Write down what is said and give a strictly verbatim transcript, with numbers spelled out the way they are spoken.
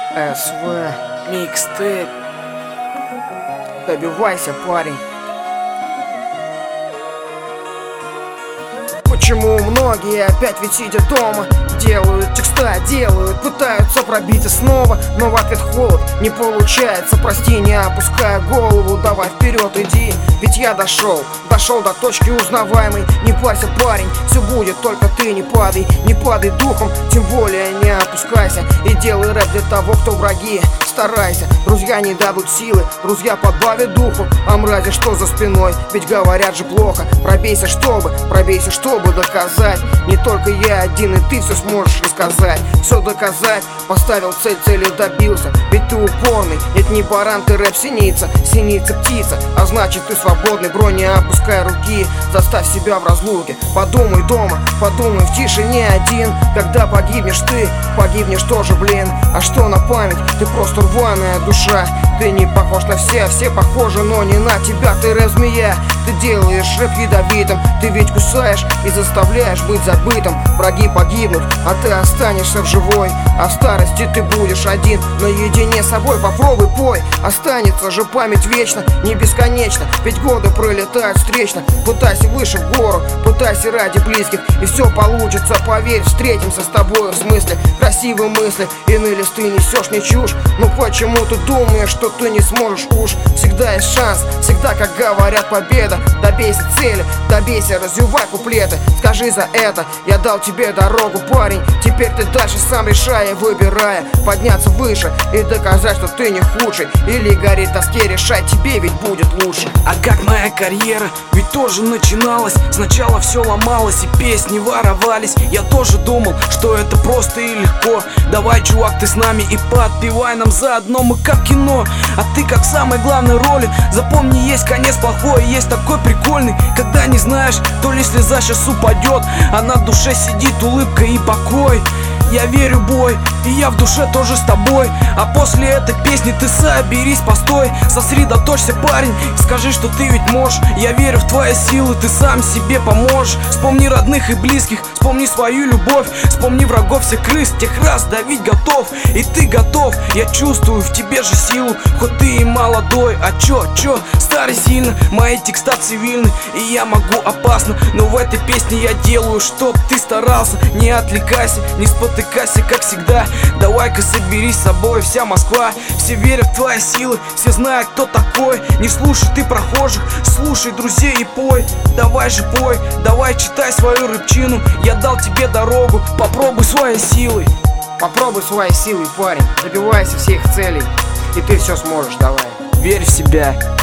эс вэ Микстейп. Добивайся, парень. Почему многие опять ведь сидя дома делают текста, делают, пытаются пробиться снова, но в ответ холод, не получается. Прости, не опуская голову, давай вперед иди. Ведь я дошел, дошел до точки узнаваемой. Не парься, парень, все будет, только ты не падай. Не падай духом, тем более не опускайся. И делай рэп для того, кто враги. Старайся, друзья не дадут силы, друзья подбавят духу. А мрази что за спиной, ведь говорят же плохо. Пробейся, чтобы, пробейся, чтобы доказать. Не только я один, и ты все сможешь рассказать. Все доказать, поставил цель, цели добился. Ведь ты упорный, нет, не баран, ты рэп синица. Синица птица, а значит ты свободный. Бро, не опускай руки, заставь себя в разлуке. Подумай дома, подумай в тишине один. Когда погибнешь ты, погибнешь тоже, блин. А что на память, ты просто рваная душа. Ты не похож на все, все похожи, но не на тебя. Ты рэп-змея, ты делаешь рэп ядовитым. Ты ведь кусаешь и заставляешь быть забытым. Враги погибнут, а ты останешься в живой. А в старости ты будешь один, наедине с собой. Попробуй, пой, останется же память вечно, не бесконечно. Ведь годы пролетают встречно. Пытайся выше в гору, пытайся ради близких, и все получится, поверь, встретимся с тобой в смысле. Красивые мысли, иные лишь ты несешь не чушь. Ну почему ты думаешь, что ты не сможешь уж? Всегда есть шанс, всегда, как говорят, победа. Добейся цели, добейся, развивай куплеты. Скажи за это, я дал тебе дорогу, парень. Теперь ты дальше сам решая, выбирая подняться выше и доказать, что ты не худший. Или гореть в тоске, решать тебе ведь будет лучше. А как моя карьера, ведь тоже начиналась. Сначала все ломалось и песни воровались. Я тоже думал, что это просто и легко. Давай, чувак, ты с нами и подпевай нам заодно. Мы как кино, а ты как в самой главной роли. Запомни, есть конец плохой, есть такой прикольный, когда не знаешь, то ли слеза сейчас упадет, а на душе сидит улыбка и покой. Я верю, бой, и я в душе тоже с тобой. А после этой песни ты соберись, постой, сосредоточься, парень, скажи, что ты ведь можешь. Я верю в твои силы, ты сам себе поможешь. Вспомни родных и близких, вспомни свою любовь. Вспомни врагов всех крыс, тех раз давить готов. И ты готов, я чувствую в тебе же силу. Хоть ты и молодой, а чё, чё, старый сильно. Мои текста цивильны, и я могу опасно. Но в этой песне я делаю, чтоб ты старался. Не отвлекайся, не спотыкайся, как всегда. Давай-ка соберись с собой, вся Москва. Все верят в твои силы, все знают, кто такой. Не слушай ты прохожих, слушай друзей и пой. Давай же пой, давай читай свою рыбчину. Я дал тебе дорогу, попробуй своей силой. Попробуй своей силой, парень. Добивайся всех целей, и ты все сможешь, давай. Верь в себя.